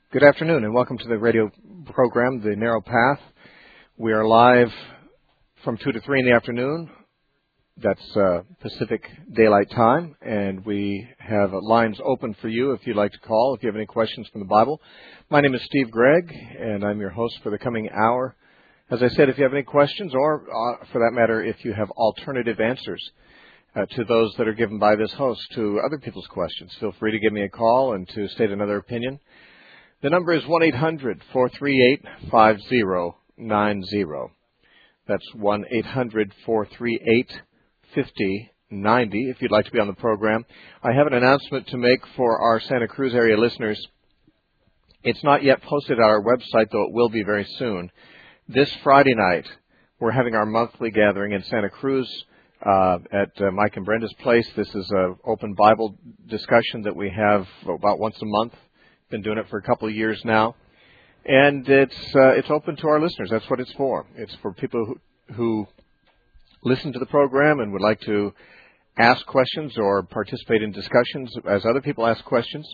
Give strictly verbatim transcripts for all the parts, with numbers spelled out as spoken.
Good afternoon and welcome to the radio program, The Narrow Path. We are live from two to three in the afternoon. That's uh, Pacific Daylight Time, and we have lines open for you if you'd like to call, if you have any questions from the Bible. My name is Steve Gregg, and I'm your host for the coming hour. As I said, if you have any questions, or uh, for that matter, if you have alternative answers uh, to those that are given by this host to other people's questions, feel free to give me a call and to state another opinion. The number is one eight hundred, four three eight, five zero nine zero. That's one eight hundred, four three eight, five zero nine zero if you'd like to be on the program. I have an announcement to make for our Santa Cruz area listeners. It's not yet posted on our website, though it will be very soon. This Friday night, we're having our monthly gathering in Santa Cruz uh, at uh, Mike and Brenda's place. This is an open Bible discussion that we have about once a month. Been doing it for a couple of years now, and it's uh, it's open to our listeners. That's what it's for. It's for people who, who listen to the program and would like to ask questions or participate in discussions as other people ask questions.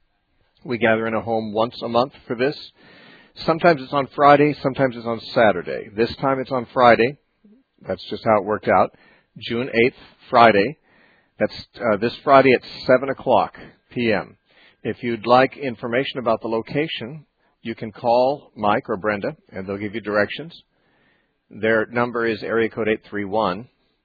We gather in a home once a month for this. Sometimes it's on Friday, sometimes it's on Saturday. This time it's on Friday. That's just how it worked out. June eighth, Friday. That's uh, this Friday at seven o'clock p.m. If you'd like information about the location, you can call Mike or Brenda, and they'll give you directions. Their number is area code eight three one,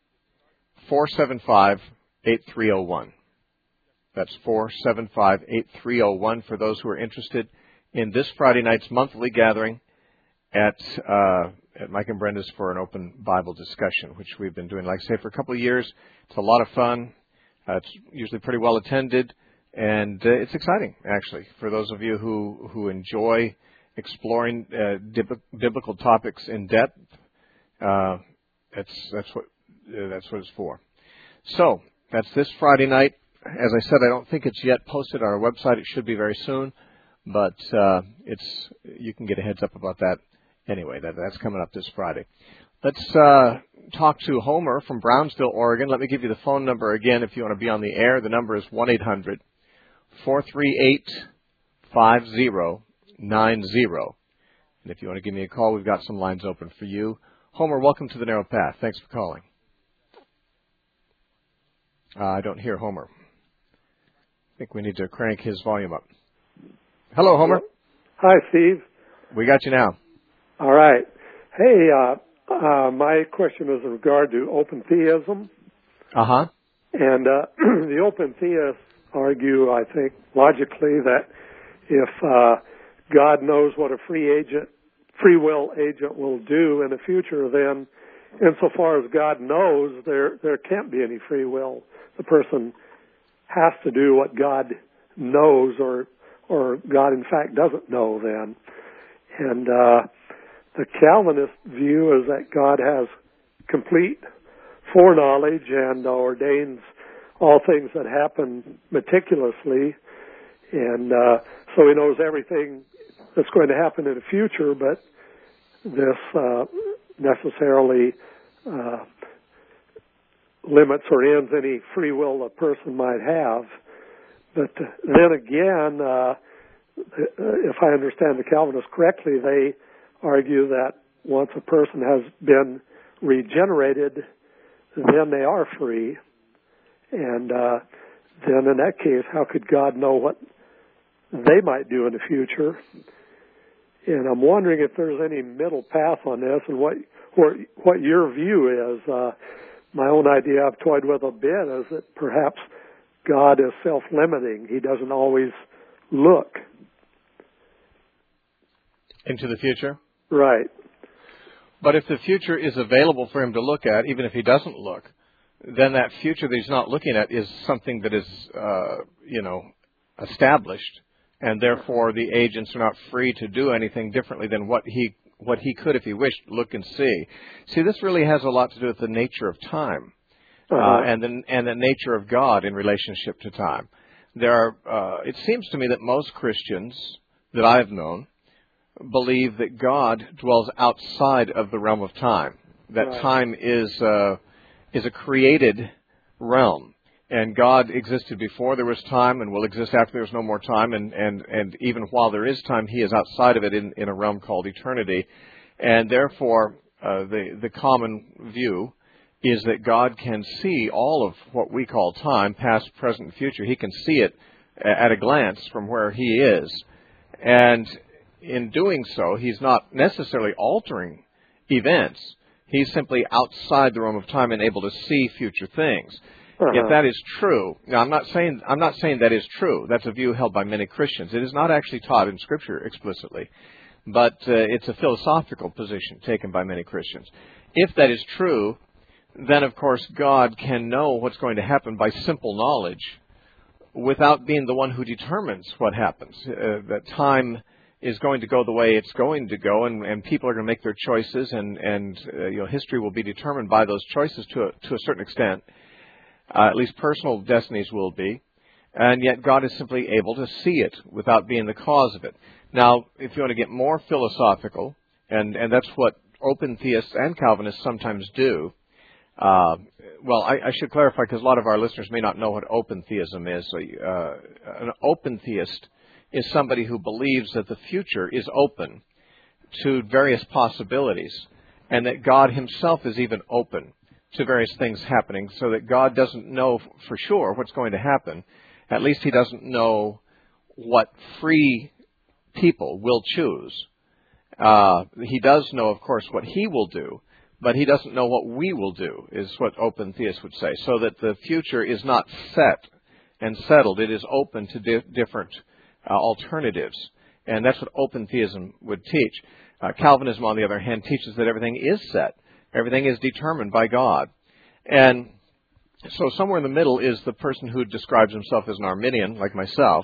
four seven five, eight three zero one. That's four seven five, eight three zero one for those who are interested in this Friday night's monthly gathering at uh, at Mike and Brenda's for an open Bible discussion, which we've been doing, like I say, for a couple of years. It's a lot of fun. Uh, it's usually pretty well attended. And uh, it's exciting, actually, for those of you who, who enjoy exploring uh, dib- biblical topics in depth. Uh, that's that's what uh, that's what it's for. So that's this Friday night. As I said, I don't think it's yet posted on our website. It should be very soon, but uh, it's you can get a heads up about that anyway. That that's coming up this Friday. Let's uh, talk to Homer from Brownsville, Oregon. Let me give you the phone number again if you want to be on the air. The number is one eight hundred, four three eight, five zero nine zero. And if you want to give me a call, we've got some lines open for you. Homer, welcome to the Narrow Path. Thanks for calling. Uh, I don't hear Homer. I think we need to crank his volume up. Hello, Homer. Hi, Steve. We got you now. All right. Hey, uh, uh, my question is in regard to open theism. Uh-huh. And uh, the open theists argue, I think, logically that if uh, God knows what a free agent, free will agent will do in the future, then insofar as God knows, there there can't be any free will. The person has to do what God knows, or or God in fact doesn't know then. And uh, the Calvinist view is that God has complete foreknowledge and ordains all things that happen meticulously, and uh, so he knows everything that's going to happen in the future, but this uh, necessarily uh, limits or ends any free will a person might have. But then again, uh, if I understand the Calvinists correctly, they argue that once a person has been regenerated, then they are free. And uh, then in that case, how could God know what they might do in the future? And I'm wondering if there's any middle path on this and what what, what your view is. Uh, my own idea I've toyed with a bit is that perhaps God is self-limiting. He doesn't always look into the future? Right. But if the future is available for him to look at, even if he doesn't look, then that future that he's not looking at is something that is, uh, you know, established, and therefore the agents are not free to do anything differently than what he what he could, if he wished, look and see. See, this really has a lot to do with the nature of time, uh-huh. uh, and the and the nature of God in relationship to time. There are. Uh, it seems to me that most Christians that I've known believe that God dwells outside of the realm of time. That right. time is uh, is a created realm. And God existed before there was time and will exist after there's no more time. And, and, and even while there is time, he is outside of it in, in a realm called eternity. And therefore, uh, the, the common view is that God can see all of what we call time, past, present, and future. He can see it at a glance from where he is. And in doing so, he's not necessarily altering events. He's simply outside the realm of time and able to see future things. Uh-huh. If that is true, now I'm not saying I'm not saying that is true. That's a view held by many Christians. It is not actually taught in Scripture explicitly, but uh, it's a philosophical position taken by many Christians. If that is true, then of course God can know what's going to happen by simple knowledge, without being the one who determines what happens. Uh, that time is going to go the way it's going to go, and, and people are going to make their choices, and and uh, you know history will be determined by those choices to a, to a certain extent. Uh, at least personal destinies will be. And yet God is simply able to see it without being the cause of it. Now, if you want to get more philosophical, and, and that's what open theists and Calvinists sometimes do, uh, well, I, I should clarify because a lot of our listeners may not know what open theism is. So, uh, an open theist is somebody who believes that the future is open to various possibilities, and that God himself is even open to various things happening, so that God doesn't know for sure what's going to happen. At least he doesn't know what free people will choose. Uh, he does know, of course, what he will do, but he doesn't know what we will do, is what open theists would say. So that the future is not set and settled. It is open to di- different uh, alternatives. And that's what open theism would teach. Uh, Calvinism, on the other hand, teaches that everything is set. Everything is determined by God. And so somewhere in the middle is the person who describes himself as an Arminian, like myself,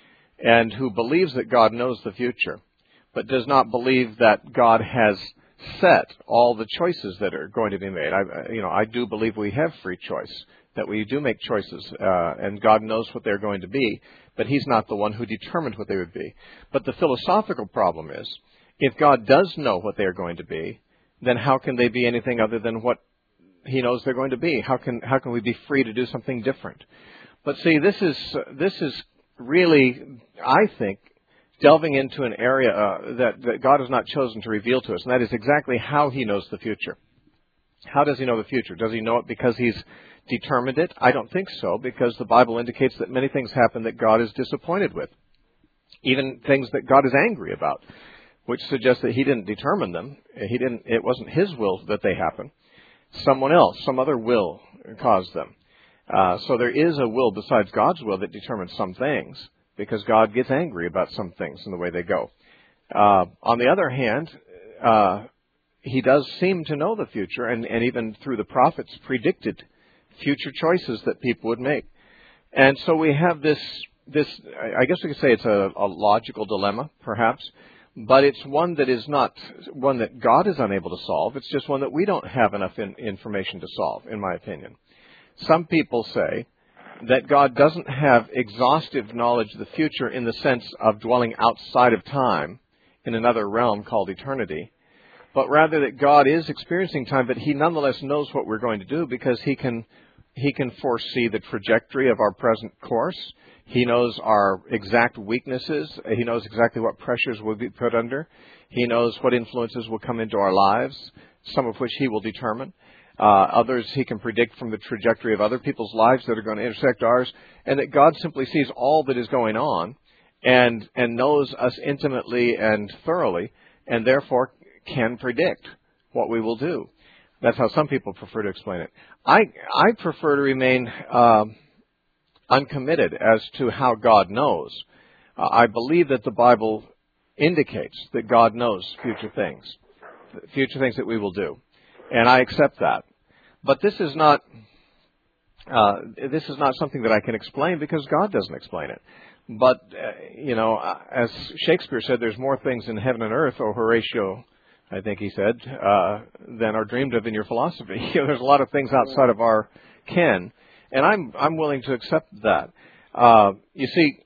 and who believes that God knows the future, but does not believe that God has set all the choices that are going to be made. I, you know, I do believe we have free choice, that we do make choices, uh, and God knows what they're going to be, but he's not the one who determined what they would be. But the philosophical problem is, if God does know what they're going to be, then how can they be anything other than what he knows they're going to be? How can how can we be free to do something different? But see, this is uh, this is really, I think, delving into an area uh, that, that God has not chosen to reveal to us, and that is exactly how he knows the future. How does he know the future? Does he know it because he's determined it? I don't think so, because the Bible indicates that many things happen that God is disappointed with, even things that God is angry about, which suggests that he didn't determine them. He didn't. It wasn't his will that they happen. Someone else, some other will caused them. Uh, so there is a will besides God's will that determines some things, because God gets angry about some things in the way they go. Uh, on the other hand, uh, he does seem to know the future, and, and even through the prophets predicted future choices that people would make. And so we have this, this I guess we could say it's a, a logical dilemma, perhaps, but it's one that is not one that God is unable to solve. It's just one that we don't have enough in, information to solve, in my opinion. Some people say that God doesn't have exhaustive knowledge of the future in the sense of dwelling outside of time in another realm called eternity, but rather that God is experiencing time, but he nonetheless knows what we're going to do, because he can he can foresee the trajectory of our present course. He knows our exact weaknesses. He knows exactly what pressures we'll be put under. He knows what influences will come into our lives, some of which he will determine. Uh, others he can predict from the trajectory of other people's lives that are going to intersect ours, and that God simply sees all that is going on and and knows us intimately and thoroughly, and therefore can predict what we will do. That's how some people prefer to explain it. I I prefer to remain uh, uncommitted as to how God knows. Uh, I believe that the Bible indicates that God knows future things, future things that we will do. And I accept that. But this is not uh, this is not something that I can explain, because God doesn't explain it. But, uh, you know, as Shakespeare said, there's more things in heaven and earth, or Horatio, I think he said, uh, than are dreamed of in your philosophy. You know, there's a lot of things outside of our ken. And I'm I'm willing to accept that. Uh, you see,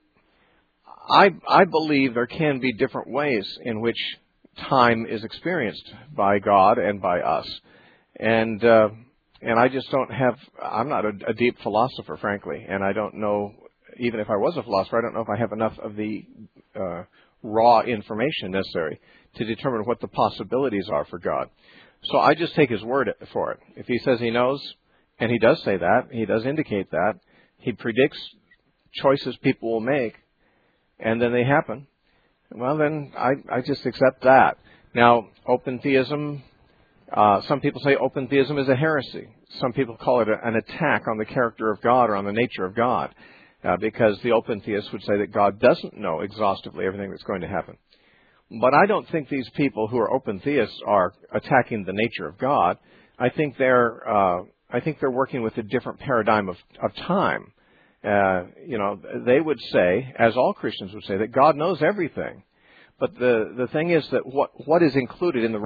I I believe there can be different ways in which time is experienced by God and by us. And uh, and I just don't have, I'm not a, a deep philosopher, frankly, and I don't know, even if I was a philosopher, I don't know if I have enough of the uh, raw information necessary to determine what the possibilities are for God. So I just take his word for it. If he says he knows, and he does say that, he does indicate that, he predicts choices people will make, and then they happen, well, then I, I just accept that. Now, open theism, uh, some people say open theism is a heresy. Some people call it a, an attack on the character of God or on the nature of God, uh, because the open theists would say that God doesn't know exhaustively everything that's going to happen. But I don't think these people who are open theists are attacking the nature of God. I think they're uh, I think they're working with a different paradigm of, of time. Uh, you know, they would say, as all Christians would say, that God knows everything. But the, the thing is that what, what is included in the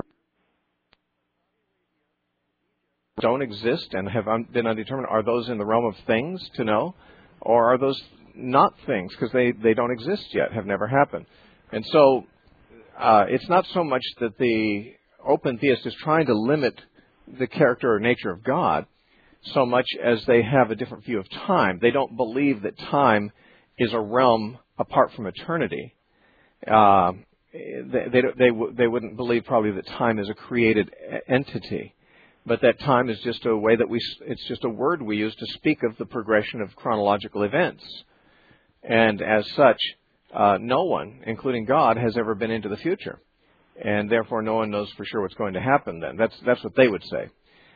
don't exist and have un, been undetermined, are those in the realm of things to know? Or are those not things because they, they don't exist yet, have never happened? And so uh, it's not so much that the open theist is trying to limit the character or nature of God, so much as they have a different view of time. They don't believe that time is a realm apart from eternity. Uh, they, they, they, they wouldn't believe probably that time is a created entity, but that time is just a way that we, it's just a word we use to speak of the progression of chronological events. And as such, uh, no one, including God, has ever been into the future. And therefore no one knows for sure what's going to happen then. That's, that's what they would say.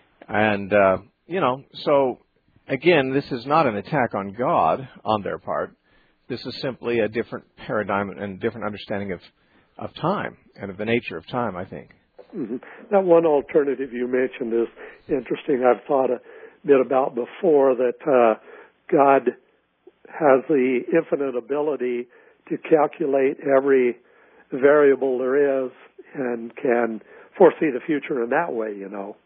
And, uh, you know, so again, this is not an attack on God on their part. This is simply a different paradigm and different understanding of, of time and of the nature of time, I think. Mm-hmm. That one alternative you mentioned is interesting. I've thought a bit about before that uh, God has the infinite ability to calculate every variable there is and can foresee the future in that way, you know.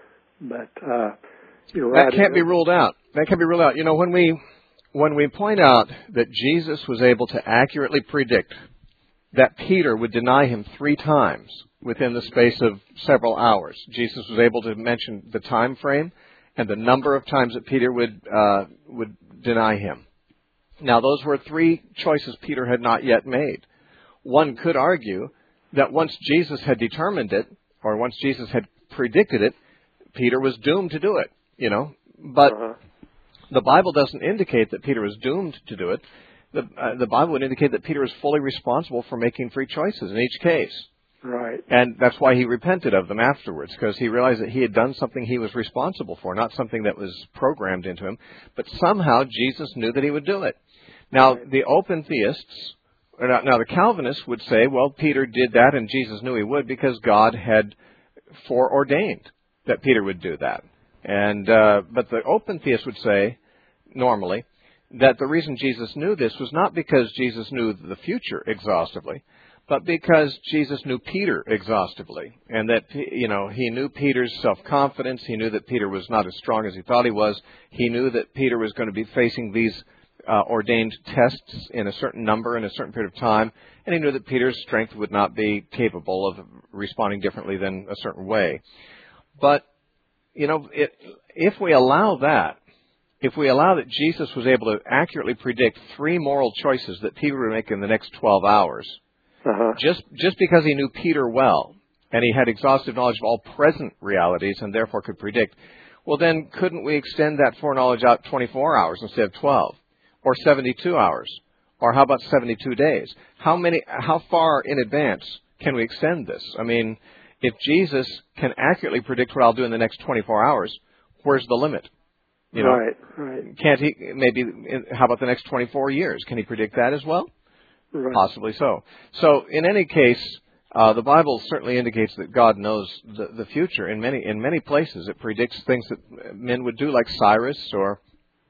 But uh, you're right. That can't be ruled out. That can be ruled out. You know, when we when we point out that Jesus was able to accurately predict that Peter would deny him three times within the space of several hours, Jesus was able to mention the time frame and the number of times that Peter would uh, would deny him. Now, those were three choices Peter had not yet made. One could argue that once Jesus had determined it, or once Jesus had predicted it, Peter was doomed to do it, you know. But uh-huh. the Bible doesn't indicate that Peter was doomed to do it. The, uh, the Bible would indicate that Peter was fully responsible for making free choices in each case. Right. And that's why he repented of them afterwards, because he realized that he had done something he was responsible for, not something that was programmed into him. But somehow Jesus knew that he would do it. Now, right. the open theists, now the Calvinists would say, well, Peter did that and Jesus knew he would because God had foreordained that Peter would do that. And uh, but the open theists would say, normally, that the reason Jesus knew this was not because Jesus knew the future exhaustively, but because Jesus knew Peter exhaustively. And that, you know, he knew Peter's self-confidence. He knew that Peter was not as strong as he thought he was. He knew that Peter was going to be facing these uh, ordained tests in a certain number in a certain period of time. And he knew that Peter's strength would not be capable of responding differently than a certain way. But, you know, it, if we allow that, if we allow that Jesus was able to accurately predict three moral choices that Peter would make in the next twelve hours, uh-huh. just just because he knew Peter well, and he had exhaustive knowledge of all present realities and therefore could predict, well then couldn't we extend that foreknowledge out twenty-four hours instead of twelve? Or seventy-two hours? Or how about seventy-two days? How many? How far in advance can we extend this? I mean, if Jesus can accurately predict what I'll do in the next twenty-four hours, where's the limit? You know, right, right. Can't he, maybe, how about the next twenty-four years? Can he predict that as well? Right. Possibly so. So, in any case, uh, the Bible certainly indicates that God knows the, the future. In many in many places, it predicts things that men would do, like Cyrus, or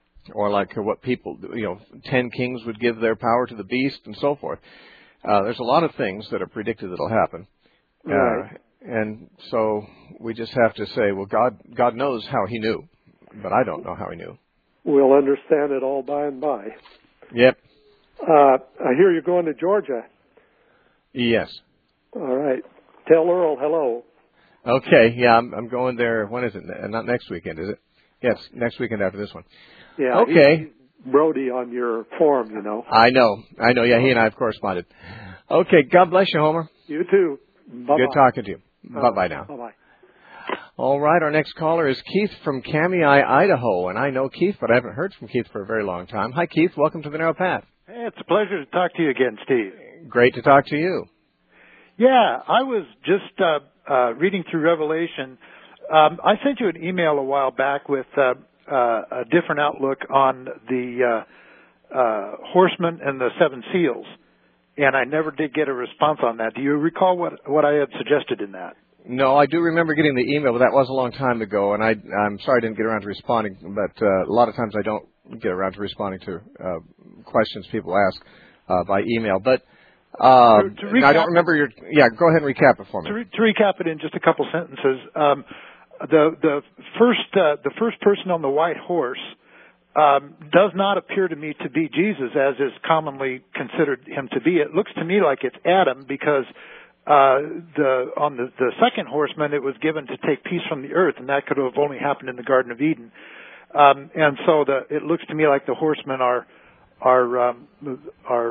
or like what people, you know, ten kings would give their power to the beast, and so forth. Uh, there's a lot of things that are predicted that'll happen. Right. Uh, and so we just have to say, well, God God knows how he knew. But I don't know how he knew. We'll understand it all by and by. Yep. Uh, I hear you're going to Georgia. Yes. All right. Tell Earl hello. Okay, yeah, I'm, I'm going there. When is it? Not next weekend, is it? Yes, next weekend after this one. Yeah. Okay. He's Brody on your forum, you know. I know. I know. Yeah, he and I have corresponded. Okay, God bless you, Homer. You too. Bye-bye. Good talking to you. Uh, Bye-bye now. Bye-bye. All right, our next caller is Keith from Kamei, Idaho. And I know Keith, but I haven't heard from Keith for a very long time. Hi, Keith. Welcome to the Narrow Path. Hey, it's a pleasure to talk to you again, Steve. Great to talk to you. Yeah, I was just uh, uh, reading through Revelation. Um, I sent you an email a while back with uh, uh, a different outlook on the uh, uh, horsemen and the seven seals, and I never did get a response on that. Do you recall what, what I had suggested in that? No, I do remember getting the email, but that was a long time ago, and I, I'm sorry I didn't get around to responding, but uh, a lot of times I don't get around to responding to uh, questions people ask uh, by email. But uh, to, to recap, I don't remember your... Yeah, go ahead and recap it for me. To, re, to recap it in just a couple sentences, um, the, the, first, uh, the first person on the white horse um, does not appear to me to be Jesus, as is commonly considered him to be. It looks to me like it's Adam, because... Uh, the, on the, the second horseman, it was given to take peace from the earth, and that could have only happened in the Garden of Eden. Um, and so the, it looks to me like the horsemen are, are, um, are,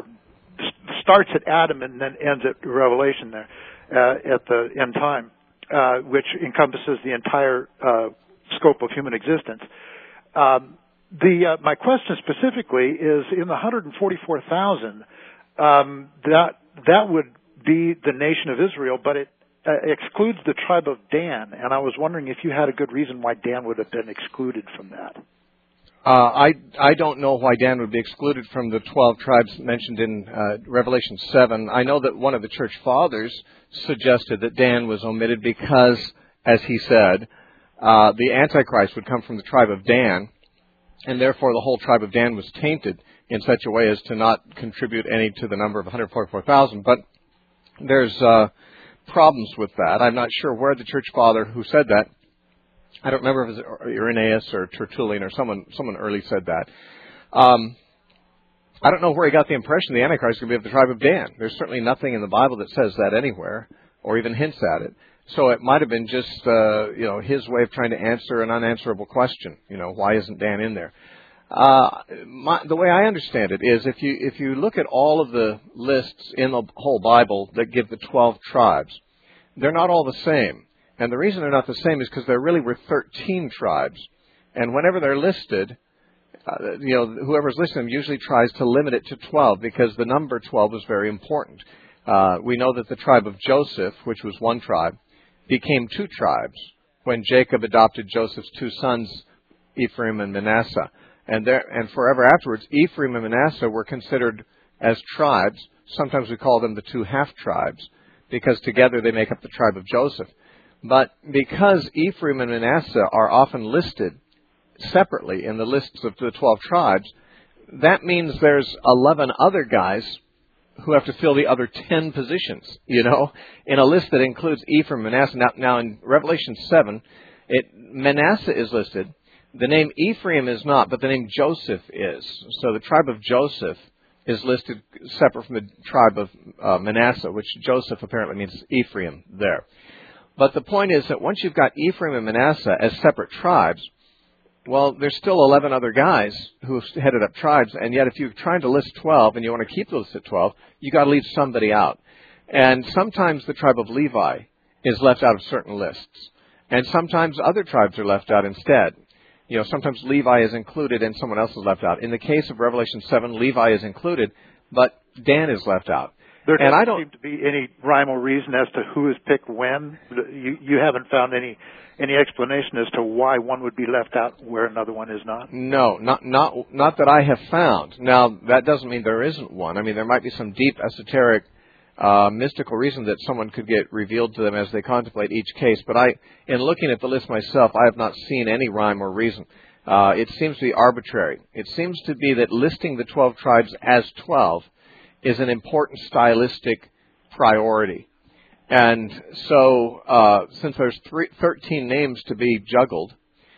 starts at Adam and then ends at Revelation there, uh, at the end time, uh, which encompasses the entire, uh, scope of human existence. Um, the, uh, my question specifically is in the one hundred forty-four thousand, um, that, that would be the nation of Israel, but it uh, excludes the tribe of Dan, and I was wondering if you had a good reason why Dan would have been excluded from that. Uh, I I don't know why Dan would be excluded from the twelve tribes mentioned in uh, Revelation seven. I know that one of the church fathers suggested that Dan was omitted because, as he said, uh, the Antichrist would come from the tribe of Dan, and therefore the whole tribe of Dan was tainted in such a way as to not contribute any to the number of one hundred forty-four thousand. But there's uh, problems with that. I'm not sure where the church father who said that, I don't remember if it was Irenaeus or Tertullian or someone someone early said that. Um, I don't know where he got the impression the Antichrist could be of the tribe of Dan. There's certainly nothing in the Bible that says that anywhere or even hints at it. So it might have been just uh, you know his way of trying to answer an unanswerable question. You know, why isn't Dan in there? Uh, my, the way I understand it is if you if you look at all of the lists in the whole Bible that give the twelve tribes, they're not all the same. And the reason they're not the same is because there really were thirteen tribes. And whenever they're listed, uh, you know, whoever's listing them usually tries to limit it to twelve because the number twelve is very important. Uh, we know that the tribe of Joseph, which was one tribe, became two tribes when Jacob adopted Joseph's two sons, Ephraim and Manasseh. And there, and forever afterwards, Ephraim and Manasseh were considered as tribes. Sometimes we call them the two half-tribes, because together they make up the tribe of Joseph. But because Ephraim and Manasseh are often listed separately in the lists of the twelve tribes, that means there's eleven other guys who have to fill the other ten positions, you know, in a list that includes Ephraim and Manasseh. Now, now in Revelation seven, it, Manasseh is listed. The name Ephraim is not, but the name Joseph is. So the tribe of Joseph is listed separate from the tribe of uh, Manasseh, which Joseph apparently means Ephraim there. But the point is that once you've got Ephraim and Manasseh as separate tribes, well, there's still eleven other guys who headed up tribes, and yet if you're trying to list twelve and you want to keep those at twelve, you've got to leave somebody out. And sometimes the tribe of Levi is left out of certain lists, and sometimes other tribes are left out instead. You know, sometimes Levi is included and someone else is left out. In the case of Revelation seven, Levi is included, but Dan is left out. There doesn't and I don't seem to be any rhyme or reason as to who is picked when. You, you haven't found any any explanation as to why one would be left out where another one is not? No, not not not that I have found. Now, that doesn't mean there isn't one. I mean, there might be some deep esoteric Uh, mystical reason that someone could get revealed to them as they contemplate each case. But I, in looking at the list myself, I have not seen any rhyme or reason. Uh, it seems to be arbitrary. It seems to be that listing the twelve tribes as twelve is an important stylistic priority. And so, uh, since there's three, thirteen names to be juggled,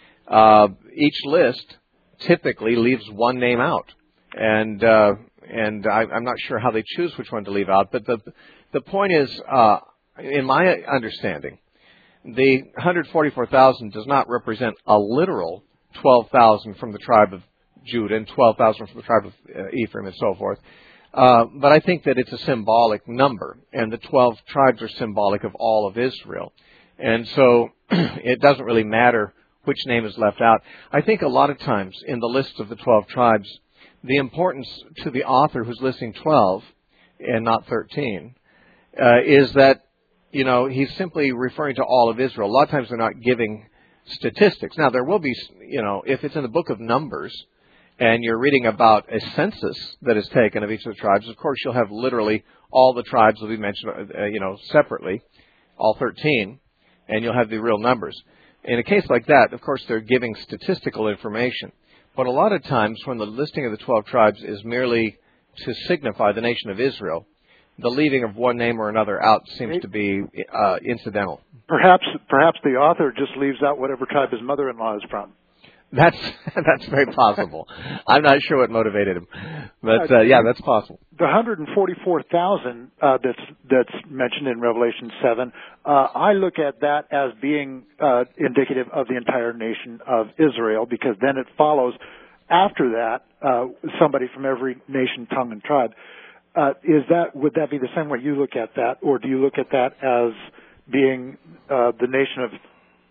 uh, each list typically leaves one name out. And, uh, And I, I'm not sure how they choose which one to leave out. But the the point is, uh, in my understanding, the one hundred forty-four thousand does not represent a literal twelve thousand from the tribe of Judah and twelve thousand from the tribe of uh, Ephraim and so forth. Uh, but I think that it's a symbolic number, and the twelve tribes are symbolic of all of Israel. And so it doesn't really matter which name is left out. I think a lot of times in the list of the twelve tribes, the importance to the author who's listing twelve and not thirteen uh, is that, you know, he's simply referring to all of Israel. A lot of times they're not giving statistics. Now, there will be, you know, if it's in the book of Numbers and you're reading about a census that is taken of each of the tribes, of course you'll have literally all the tribes will be mentioned, uh, you know, separately, all thirteen, and you'll have the real numbers. In a case like that, of course, they're giving statistical information. But a lot of times when the listing of the twelve tribes is merely to signify the nation of Israel, the leaving of one name or another out seems to be uh, incidental. Perhaps, perhaps the author just leaves out whatever tribe his mother-in-law is from. That's that's very possible. I'm not sure what motivated him, but uh, yeah, that's possible. The one hundred forty-four thousand uh, that's that's mentioned in Revelation seven, uh, I look at that as being uh, indicative of the entire nation of Israel, because then it follows after that uh, somebody from every nation, tongue, and tribe. Uh, is that would that be the same way you look at that, or do you look at that as being uh, the nation of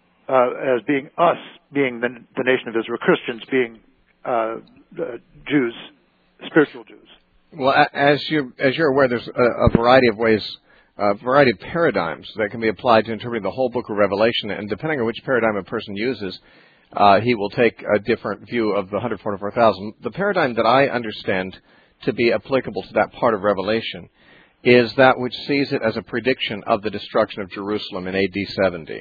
Uh, as being us, being the, the nation of Israel, Christians being uh, Jews, spiritual Jews? Well, as you as you're aware, there's a, a variety of ways, a variety of paradigms that can be applied to interpreting the whole book of Revelation, and depending on which paradigm a person uses, uh, he will take a different view of the one hundred forty-four thousand. The paradigm that I understand to be applicable to that part of Revelation is that which sees it as a prediction of the destruction of Jerusalem in A D seventy.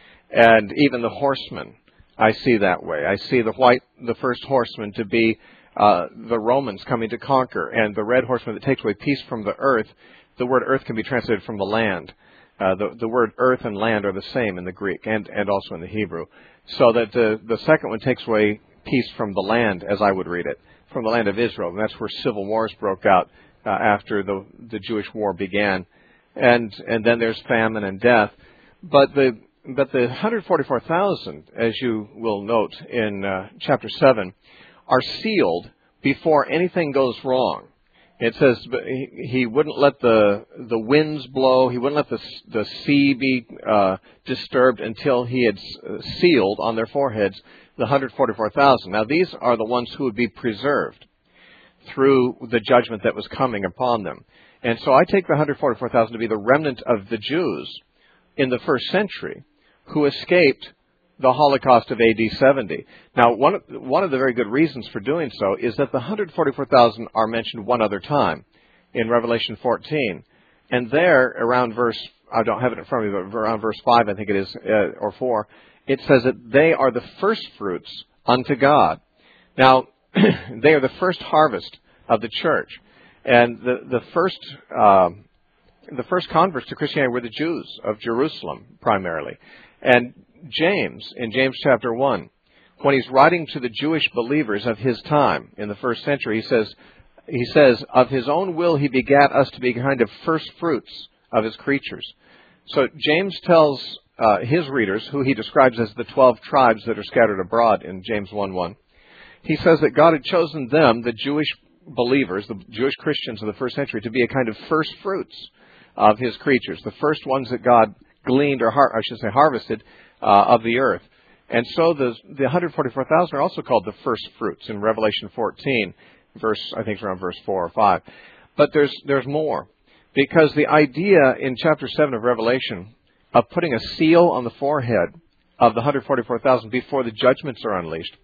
And even the horsemen, I see that way. I see the white, the first horseman to be uh, the Romans coming to conquer, and the red horseman that takes away peace from the earth. The word earth can be translated from the land. Uh, the, the word earth and land are the same in the Greek and, and also in the Hebrew. So that the, the second one takes away peace from the land, as I would read it, from the land of Israel. And that's where civil wars broke out uh, after the, the Jewish war began. And, and then there's famine and death. But the But the one hundred forty-four thousand, as you will note in uh, chapter seven, are sealed before anything goes wrong. It says he, he wouldn't let the the winds blow, he wouldn't let the the sea be uh, disturbed until he had sealed on their foreheads the one hundred forty-four thousand. Now these are the ones who would be preserved through the judgment that was coming upon them. And so I take the one hundred forty-four thousand to be the remnant of the Jews in the first century, who escaped the Holocaust of A D seventy. Now, one of, one of the very good reasons for doing so is that the one hundred forty-four thousand are mentioned one other time in Revelation fourteen. And there, around verse, I don't have it in front of me, but around verse five, I think it is, uh, or four, it says that they are the first fruits unto God. Now, they are the first harvest of the church. And the, the first... Um, The first converts to Christianity were the Jews of Jerusalem, primarily. And James, in James chapter one, when he's writing to the Jewish believers of his time in the first century, he says, he says, of his own will he begat us to be kind of first fruits of his creatures. So James tells uh, his readers, who he describes as the twelve tribes that are scattered abroad in James one one, he says that God had chosen them, the Jewish believers, the Jewish Christians of the first century, to be a kind of first fruits of his creatures, the first ones that God gleaned, or har- I should say harvested, uh, of the earth. And so the, the one hundred forty-four thousand are also called the first fruits in Revelation fourteen, verse, I think it's around verse four or five. But there's, there's more. Because the idea in chapter seven of Revelation of putting a seal on the forehead of the one hundred forty-four thousand before the judgments are unleashed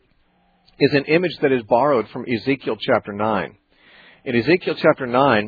is an image that is borrowed from Ezekiel chapter nine. In Ezekiel chapter nine,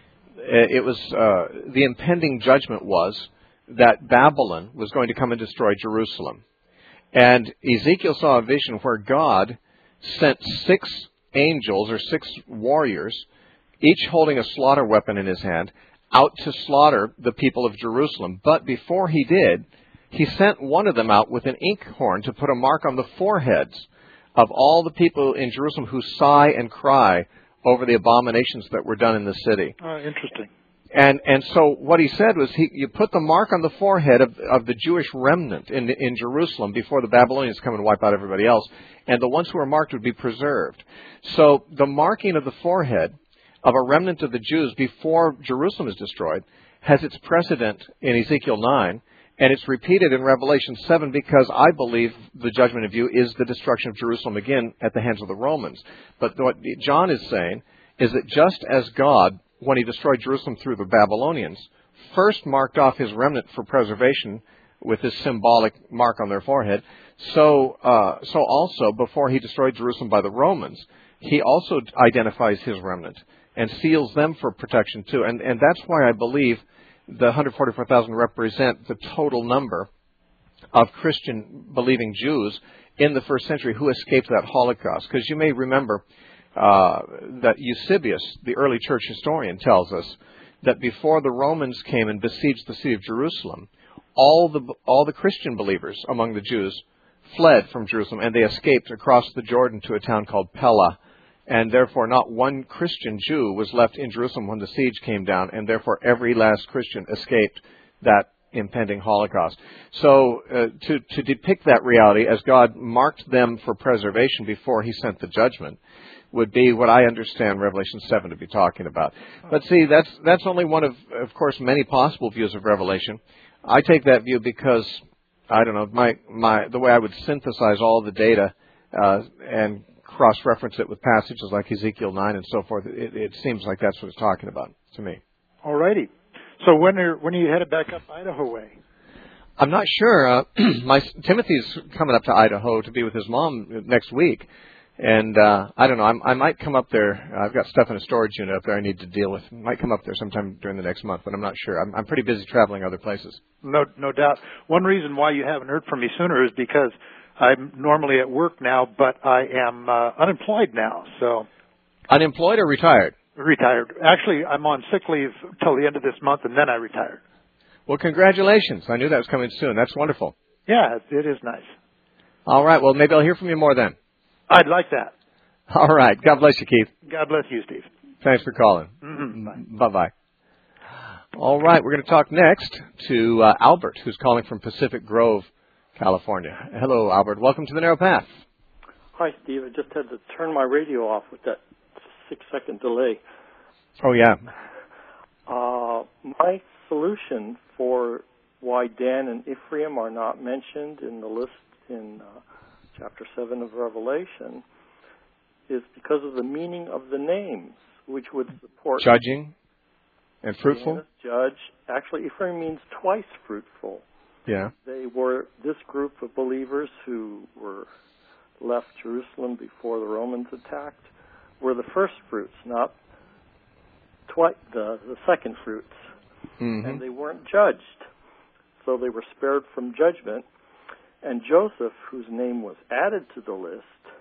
it was, uh, the impending judgment was that Babylon was going to come and destroy Jerusalem. And Ezekiel saw a vision where God sent six angels or six warriors, each holding a slaughter weapon in his hand, out to slaughter the people of Jerusalem. But before he did, he sent one of them out with an inkhorn to put a mark on the foreheads of all the people in Jerusalem who sigh and cry over the abominations that were done in the city. Oh, interesting. And and so what he said was he you put the mark on the forehead of of the Jewish remnant in in Jerusalem before the Babylonians come and wipe out everybody else, and the ones who are marked would be preserved. So the marking of the forehead of a remnant of the Jews before Jerusalem is destroyed has its precedent in Ezekiel nine, and it's repeated in Revelation seven because I believe the judgment of you is the destruction of Jerusalem again at the hands of the Romans. But what John is saying is that just as God, when he destroyed Jerusalem through the Babylonians, first marked off his remnant for preservation with this symbolic mark on their forehead, so uh, so also before he destroyed Jerusalem by the Romans, he also identifies his remnant and seals them for protection too. And, and that's why I believe the one hundred forty-four thousand represent the total number of Christian believing Jews in the first century who escaped that Holocaust. Because you may remember uh, that Eusebius, the early church historian, tells us that before the Romans came and besieged the city of Jerusalem, all the all the Christian believers among the Jews fled from Jerusalem, and they escaped across the Jordan to a town called Pella. And therefore not one Christian Jew was left in Jerusalem when the siege came down, and therefore every last Christian escaped that impending Holocaust. So uh, to, to depict that reality as God marked them for preservation before he sent the judgment would be what I understand Revelation seven to be talking about. But see, that's that's only one of, of course, many possible views of Revelation. I take that view because, I don't know, my, my the way I would synthesize all the data uh, and cross-reference it with passages like Ezekiel nine and so forth, it, it seems like that's what it's talking about to me. All righty. So when are when are you headed back up Idaho way? I'm not sure. Uh, my Timothy's coming up to Idaho to be with his mom next week, and uh, I don't know. I'm, I might come up there. I've got stuff in a storage unit up there I need to deal with. Might come up there sometime during the next month, but I'm not sure. I'm, I'm pretty busy traveling other places. No, no doubt. One reason why you haven't heard from me sooner is because I'm normally at work now, but I am uh, unemployed now. So, unemployed or retired? Retired. Actually, I'm on sick leave till the end of this month, and then I retired. Well, congratulations. I knew that was coming soon. That's wonderful. Yeah, it is nice. All right. Well, maybe I'll hear from you more then. I'd like that. All right. God bless you, Keith. God bless you, Steve. Thanks for calling. Mm-hmm. Bye. Bye-bye. All right. We're going to talk next to uh, Albert, who's calling from Pacific Grove, California. Hello, Albert. Welcome to the Narrow Path. Hi, Steve. I just had to turn my radio off with that six-second delay. Oh, yeah. Uh, my solution for why Dan and Ephraim are not mentioned in the list in uh, chapter seven of Revelation is because of the meaning of the names, which would support... Judging and fruitful? Judge. Actually, Ephraim means twice fruitful. Yeah. They were this group of believers who were left Jerusalem before the Romans attacked were the first fruits, not twi- the, the second fruits. Mm-hmm. And they weren't judged. So they were spared from judgment. And Joseph, whose name was added to the list,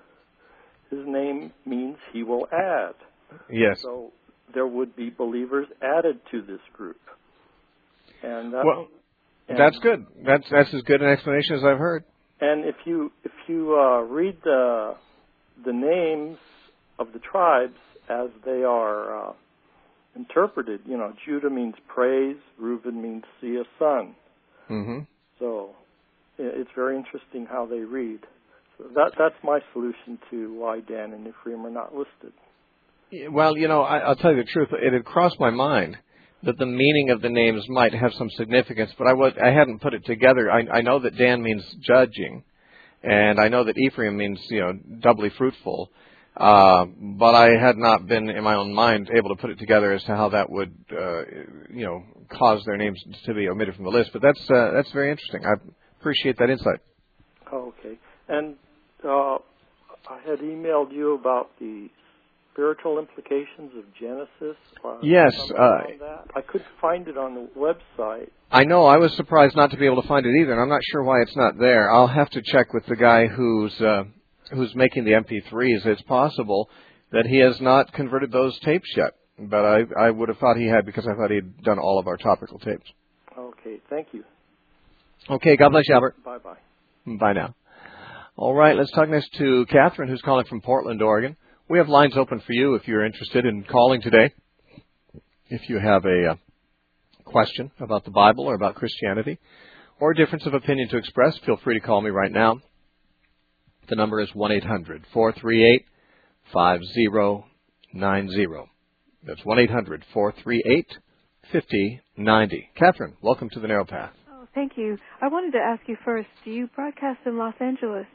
his name means he will add. Yes. So there would be believers added to this group. And uh, well, and, that's good. That's that's as good an explanation as I've heard. And if you if you uh, read the the names of the tribes as they are uh, interpreted, you know, Judah means praise, Reuben means see a son. Mm-hmm. So it's very interesting how they read. So that that's my solution to why Dan and Ephraim are not listed. Well, you know, I, I'll tell you the truth. It had crossed my mind that the meaning of the names might have some significance, but I, was, I hadn't put it together. I, I know that Dan means judging, and I know that Ephraim means, you know, doubly fruitful. Uh, but I had not been, in my own mind, able to put it together as to how that would, uh, you know, cause their names to be omitted from the list. But that's uh, that's very interesting. I appreciate that insight. Okay. And uh, I had emailed you about the spiritual implications of Genesis. Uh, yes. Uh, I couldn't find it on the website. I know. I was surprised not to be able to find it either, and I'm not sure why it's not there. I'll have to check with the guy who's uh, who's making the M P threes. It's possible that he has not converted those tapes yet, but I, I would have thought he had because I thought he had done all of our topical tapes. Okay. Thank you. Okay. God bless you, Albert. Bye-bye. Bye now. All right. Let's talk next to Catherine, who's calling from Portland, Oregon. We have lines open for you if you're interested in calling today. If you have a uh, question about the Bible or about Christianity, or a difference of opinion to express, feel free to call me right now. The number is one eight hundred, four three eight, five zero nine zero. That's one eight hundred, four three eight, five zero nine zero. Catherine, welcome to the Narrow Path. Oh, thank you. I wanted to ask you first, do you broadcast in Los Angeles?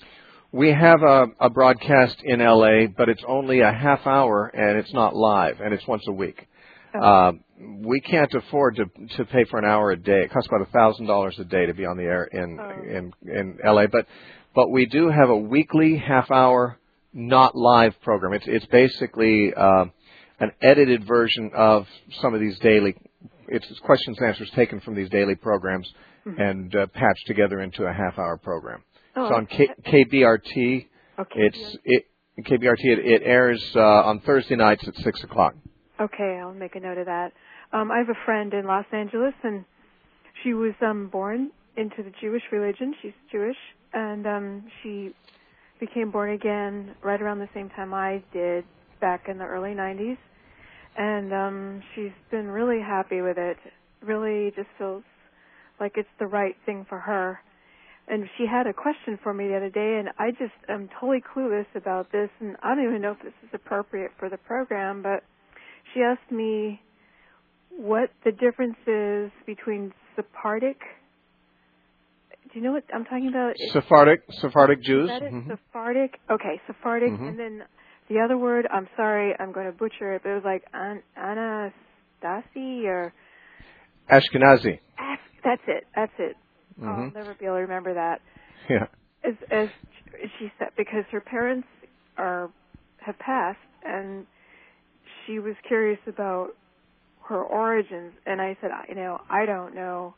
We have a, a broadcast in L A, but it's only a half hour, and it's not live, and it's once a week. Oh. Uh, we can't afford to to pay for an hour a day. It costs about one thousand dollars a day to be on the air in, oh. in in L A, but but we do have a weekly half-hour not live program. It's it's basically uh, an edited version of some of these daily. It's questions and answers taken from these daily programs mm-hmm. and uh, patched together into a half-hour program. Oh, it's on K- KBRT. Okay. It's it, K B R T. It, it airs uh, on Thursday nights at six o'clock. Okay, I'll make a note of that. Um, I have a friend in Los Angeles, and she was um, born into the Jewish religion. She's Jewish, and um, she became born again right around the same time I did, back in the early nineties. And um, she's been really happy with it. Really, just feels like it's the right thing for her. And she had a question for me the other day, and I just am totally clueless about this, and I don't even know if this is appropriate for the program, but she asked me what the difference is between Sephardic. Do you know what I'm talking about? Sephardic, Sephardic Jews. Is that it? Mm-hmm. Sephardic? Okay, Sephardic, mm-hmm. and then the other word, I'm sorry, I'm going to butcher it, but it was like an- Anastasi or... Ashkenazi. As- that's it, that's it. Mm-hmm. I'll never be able to remember that. Yeah. As, as she said, because her parents are have passed, and she was curious about her origins. And I said, you know, I don't know.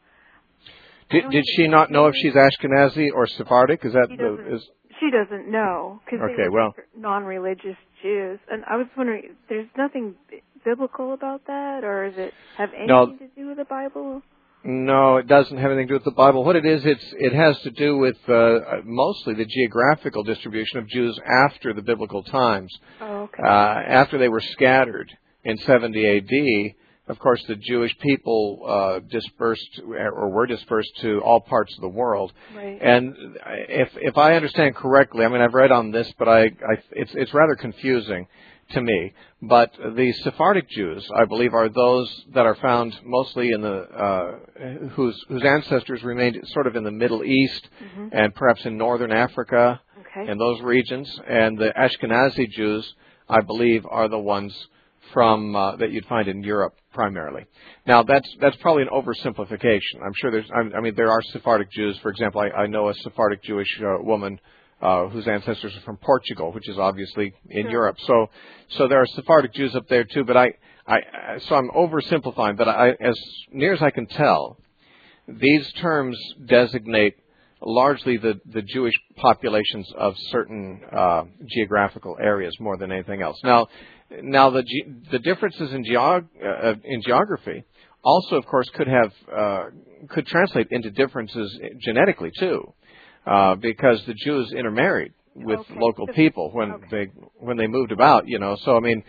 Did don't did she not know if she's Ashkenazi or Sephardic? Is that she the doesn't, is? She doesn't know because okay, they were well, non-religious Jews. And I was wondering, there's nothing biblical about that, or does it have anything no, to do with the Bible? No, it doesn't have anything to do with the Bible. What it is, it's it has to do with uh, mostly the geographical distribution of Jews after the biblical times. Oh, okay. Uh, after they were scattered in seventy A D, of course, the Jewish people uh, dispersed or were dispersed to all parts of the world. Right. And if if I understand correctly, I mean, I've read on this, but I, I it's it's rather confusing to me. But the Sephardic Jews, I believe, are those that are found mostly in the uh, whose whose ancestors remained sort of in the Middle East mm-hmm. and perhaps in northern Africa okay. and those regions. And the Ashkenazi Jews, I believe, are the ones from uh, that you'd find in Europe primarily. Now, that's that's probably an oversimplification. I'm sure there's. I, I mean, there are Sephardic Jews. For example, I, I know a Sephardic Jewish uh, woman. Uh, whose ancestors are from Portugal, which is obviously in sure. Europe. So, so there are Sephardic Jews up there too. But I, I, so I'm oversimplifying. But I, as near as I can tell, these terms designate largely the, the Jewish populations of certain uh, geographical areas more than anything else. Now, now the ge- the differences in geog uh, in geography also, of course, could have uh, could translate into differences genetically too. Uh, because the Jews intermarried with okay. local people when okay. they when they moved about, you know. So I mean,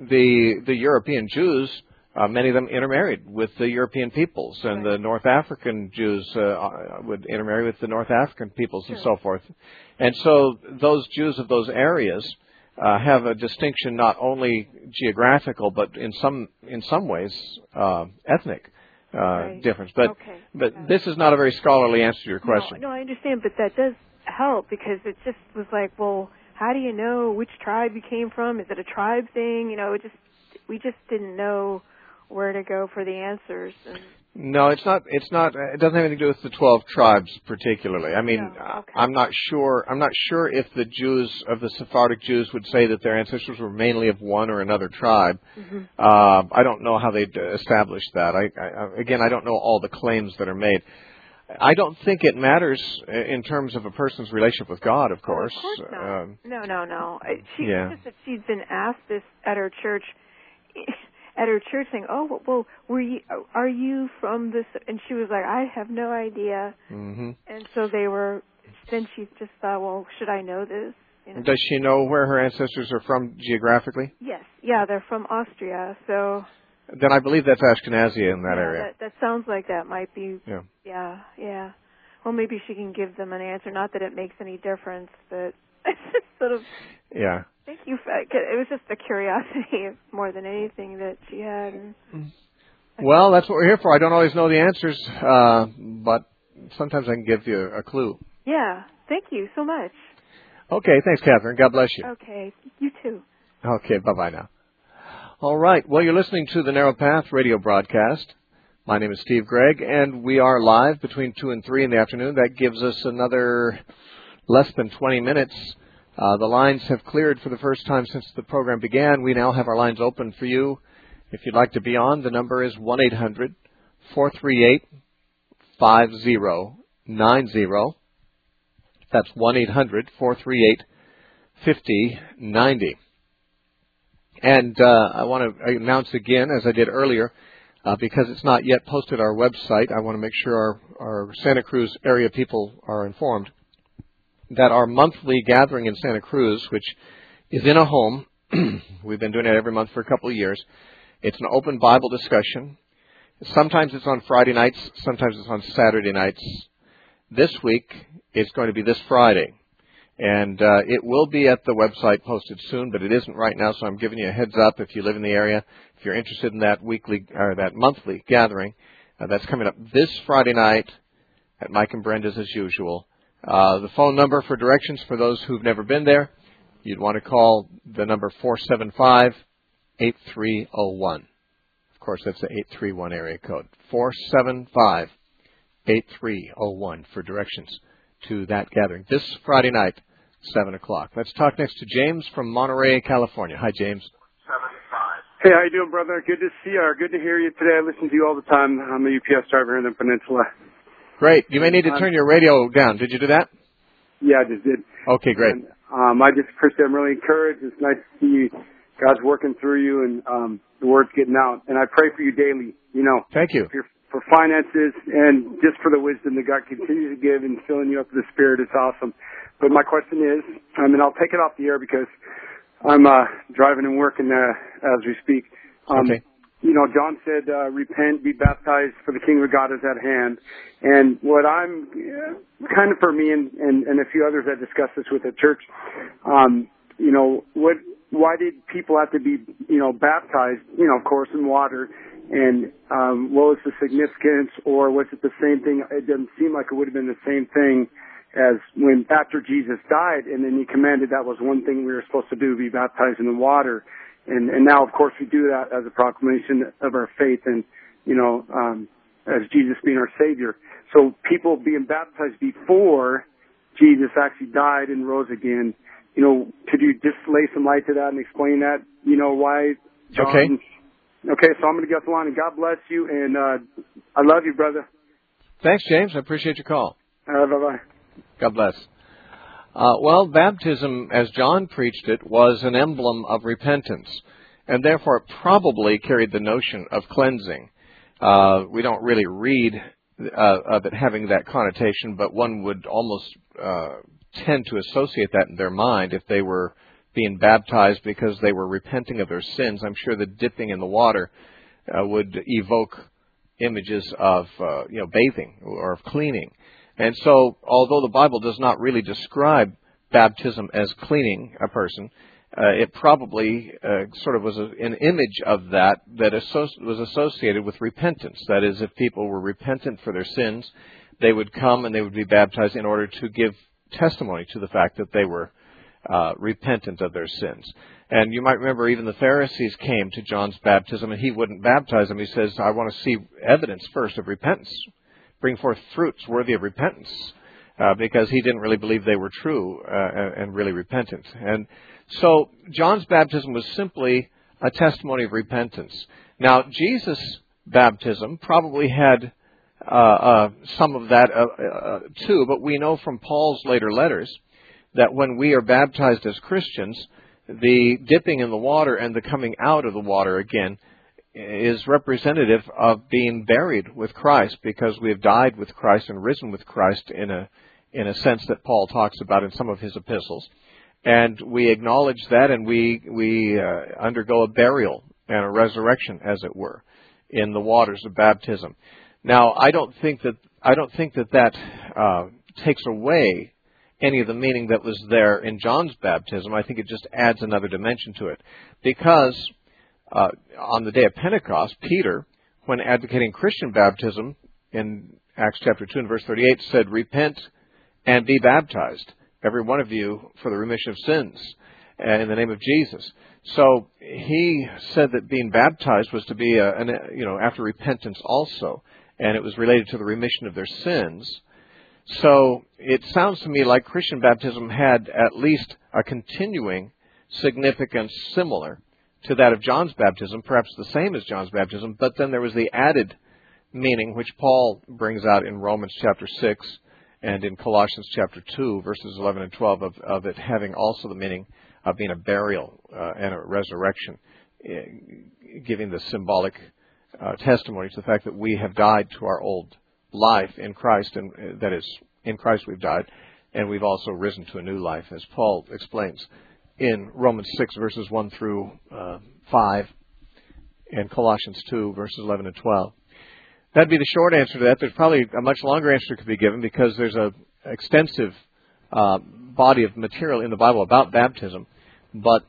the the European Jews, uh, many of them intermarried with the European peoples, and right. the North African Jews uh, would intermarry with the North African peoples, sure. and so forth. And so those Jews of those areas uh, have a distinction not only geographical, but in some in some ways uh, ethnic. Uh, right. difference, but okay. but okay. this is not a very scholarly answer to your question. No, no, I understand, but that does help because it just was like, well, how do you know which tribe you came from? Is it a tribe thing? You know, it just we just didn't know where to go for the answers. And no, it's not. It's not. It doesn't have anything to do with the twelve tribes particularly. I mean, no, okay. I'm not sure. I'm not sure if the Jews of the Sephardic Jews would say that their ancestors were mainly of one or another tribe. Mm-hmm. Uh, I don't know how they'd establish that. I, I, again, I don't know all the claims that are made. I don't think it matters in terms of a person's relationship with God. Of course. Oh, of course not. Um, no, no, no. She yeah. just that she's been asked this at her church. At her church, saying, "Oh, well, were you? Are you from this?" And she was like, "I have no idea." Mm-hmm. And so they were. Then she just thought, "Well, should I know this?" You know? Does she know where her ancestors are from geographically? Yes, yeah, they're from Austria. So. then I believe that's Ashkenazi in that yeah, area. That, that sounds like that might be. Yeah. Yeah, yeah. Well, maybe she can give them an answer. Not that it makes any difference, but it's just sort of. Yeah. Thank you. For, it was just a curiosity more than anything that she had. And well, that's what we're here for. I don't always know the answers, uh, but sometimes I can give you a clue. Yeah. Thank you so much. Okay. Thanks, Catherine. God bless you. Okay. You too. Okay. Bye-bye now. All right. Well, you're listening to the Narrow Path radio broadcast. My name is Steve Gregg, and we are live between two and three in the afternoon. That gives us another less than twenty minutes. Uh, the lines have cleared for the first time since the program began. We now have our lines open for you. If you'd like to be on, the number is one eight hundred four three eight five zero nine zero. That's one eight hundred four three eight five zero nine zero. And uh, I want to announce again, as I did earlier, uh, because it's not yet posted on our website, I want to make sure our, our Santa Cruz area people are informed that our monthly gathering in Santa Cruz, which is in a home, we've been doing it every month for a couple of years, it's an open Bible discussion. Sometimes it's on Friday nights, sometimes it's on Saturday nights. This week, it's going to be this Friday. And uh, it will be at the website posted soon, but it isn't right now, so I'm giving you a heads up if you live in the area. If you're interested in that weekly or that monthly gathering, uh, that's coming up this Friday night at Mike and Brenda's as usual. Uh, the phone number for directions for those who've never been there, you'd want to call the number four seven five eight three zero one. Of course, that's the eight three one area code. four seven five eight three zero one for directions to that gathering this Friday night, seven o'clock. Let's talk next to James from Monterey, California. Hi, James. Hey, how you doing, brother? Good to see you, or good to hear you today. I listen to you all the time. I'm a U P S driver in the Peninsula. Great. You may need to turn your radio down. Did you do that? Yeah, I just did. Okay, great. And, um, I just appreciate I'm really encouraged. It's nice to see God's working through you and um, the word's getting out. And I pray for you daily, you know. Thank you. For, for finances and just for the wisdom that God continues to give and filling you up with the Spirit. It's awesome. But my question is, I mean, I'll take it off the air because I'm uh, driving and working uh, as we speak. Um, okay. You know, John said, uh, repent, be baptized, for the kingdom of God is at hand. And what I'm, uh, kind of for me and, and, and a few others that discussed this with the church, um, you know, what, why did people have to be, you know, baptized, you know, of course, in water? And um, what was the significance, or was it the same thing? It doesn't seem like it would have been the same thing as when after Jesus died, and then he commanded that was one thing we were supposed to do, be baptized in the water. And, and now, of course, we do that as a proclamation of our faith and, you know, um, as Jesus being our Savior. So people being baptized before Jesus actually died and rose again, you know, could you just lay some light to that and explain that, you know, why John... Okay. Okay, so I'm going to get the line, and God bless you, and uh, I love you, brother. Thanks, James. I appreciate your call. Uh, bye-bye. God bless. Uh, well, baptism, as John preached it, was an emblem of repentance, and therefore it probably carried the notion of cleansing. Uh, we don't really read uh, of it having that connotation, but one would almost uh, tend to associate that in their mind if they were being baptized because they were repenting of their sins. I'm sure the dipping in the water uh, would evoke images of, uh, you know, bathing or of cleaning. And so, although the Bible does not really describe baptism as cleaning a person, uh, it probably uh, sort of was a, an image of that that associ- was associated with repentance. That is, if people were repentant for their sins, they would come and they would be baptized in order to give testimony to the fact that they were uh, repentant of their sins. And you might remember even the Pharisees came to John's baptism, and he wouldn't baptize them. He says, I want to see evidence first of repentance. Bring forth fruits worthy of repentance, uh, because he didn't really believe they were true uh, and really repentant. And so John's baptism was simply a testimony of repentance. Now, Jesus' baptism probably had uh, uh, some of that uh, uh, too, but we know from Paul's later letters that when we are baptized as Christians, the dipping in the water and the coming out of the water again is representative of being buried with Christ, because we have died with Christ and risen with Christ in a in a sense that Paul talks about in some of his epistles. And we acknowledge that, and we we uh, undergo a burial and a resurrection, as it were, in the waters of baptism. Now, I don't think that I don't think that that uh, takes away any of the meaning that was there in John's baptism. I think it just adds another dimension to it, because uh, on the day of Pentecost, Peter, when advocating Christian baptism in Acts chapter two and verse thirty-eight, said, "Repent and be baptized, every one of you, for the remission of sins, in the name of Jesus." So he said that being baptized was to be, a, an, you know, after repentance also, and it was related to the remission of their sins. So it sounds to me like Christian baptism had at least a continuing significance similar to that of John's baptism, perhaps the same as John's baptism, but then there was the added meaning which Paul brings out in Romans chapter six and in Colossians chapter two, verses eleven and twelve, of, of it having also the meaning of being a burial uh, and a resurrection, uh, giving the symbolic uh, testimony to the fact that we have died to our old life in Christ, and uh, that is, in Christ we've died, and we've also risen to a new life, as Paul explains in Romans six, verses one through uh, five, and Colossians two, verses eleven and twelve. That'd be the short answer to that. There's probably a much longer answer that could be given, because there's a extensive uh, body of material in the Bible about baptism. But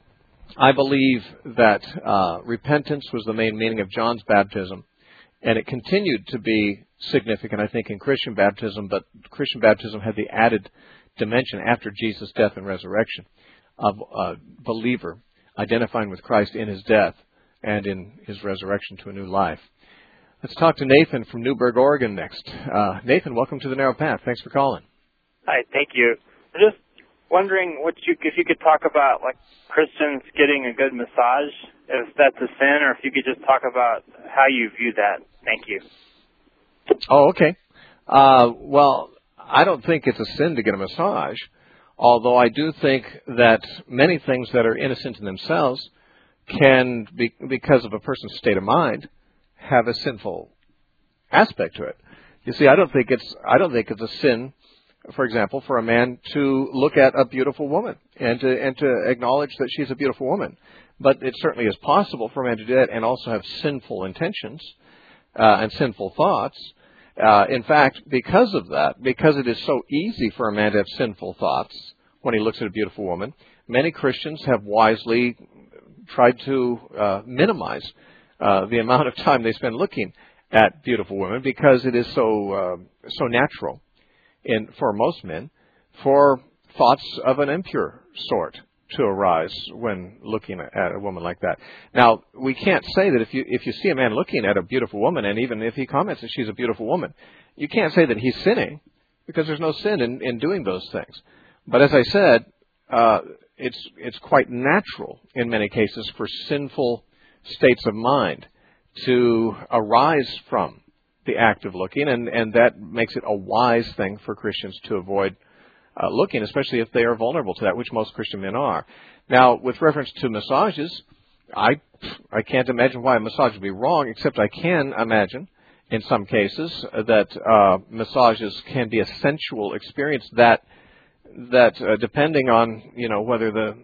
I believe that uh, repentance was the main meaning of John's baptism, and it continued to be significant, I think, in Christian baptism, but Christian baptism had the added dimension after Jesus' death and resurrection of a believer identifying with Christ in his death and in his resurrection to a new life. Let's talk to Nathan from Newberg, Oregon next. Uh, Nathan, welcome to the Narrow Path. Thanks for calling. Hi, thank you. I'm just wondering what you, if you could talk about, like, Christians getting a good massage, if that's a sin, or if you could just talk about how you view that. Thank you. Oh, okay. Uh, well, I don't think it's a sin to get a massage, although I do think that many things that are innocent in themselves can, be, because of a person's state of mind, have a sinful aspect to it. You see, I don't think it's I don't think it's a sin, for example, for a man to look at a beautiful woman and to and to acknowledge that she's a beautiful woman. But it certainly is possible for a man to do that and also have sinful intentions uh, and sinful thoughts. Uh, in fact, because of that, because it is so easy for a man to have sinful thoughts when he looks at a beautiful woman, many Christians have wisely tried to uh, minimize uh, the amount of time they spend looking at beautiful women, because it is so uh, so natural in for most men for thoughts of an impure sort to arise when looking at a woman like that. Now, we can't say that if you if you see a man looking at a beautiful woman, and even if he comments that she's a beautiful woman, you can't say that he's sinning, because there's no sin in, in doing those things. But as I said, uh, it's it's quite natural in many cases for sinful states of mind to arise from the act of looking, and, and that makes it a wise thing for Christians to avoid uh, looking, especially if they are vulnerable to that, which most Christian men are. Now, with reference to massages, I I can't imagine why a massage would be wrong, except I can imagine in some cases that uh, massages can be a sensual experience that that uh, depending on, you know, whether the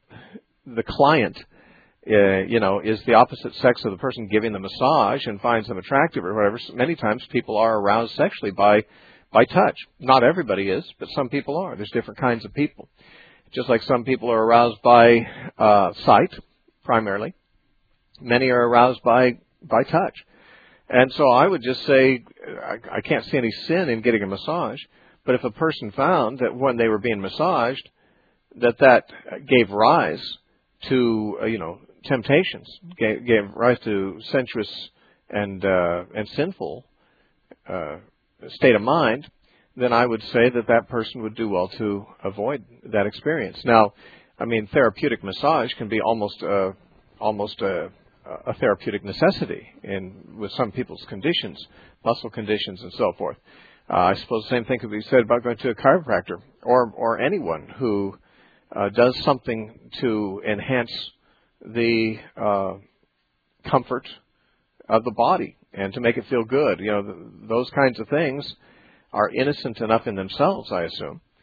the client Uh, you know, is the opposite sex of the person giving the massage and finds them attractive or whatever. Many times people are aroused sexually by by touch. Not everybody is, but some people are. There's different kinds of people. Just like some people are aroused by uh, sight, primarily. Many are aroused by, by touch. And so I would just say, I, I can't see any sin in getting a massage, but if a person found that when they were being massaged, that that gave rise to, uh, you know, temptations, gave, gave rise to sensuous and uh, and sinful uh, state of mind, then I would say that that person would do well to avoid that experience. Now, I mean, therapeutic massage can be almost uh, almost a, a therapeutic necessity in with some people's conditions, muscle conditions, and so forth. Uh, I suppose the same thing could be said about going to a chiropractor or or anyone who Uh, does something to enhance the uh, comfort of the body and to make it feel good. You know, th- those kinds of things are innocent enough in themselves, I assume,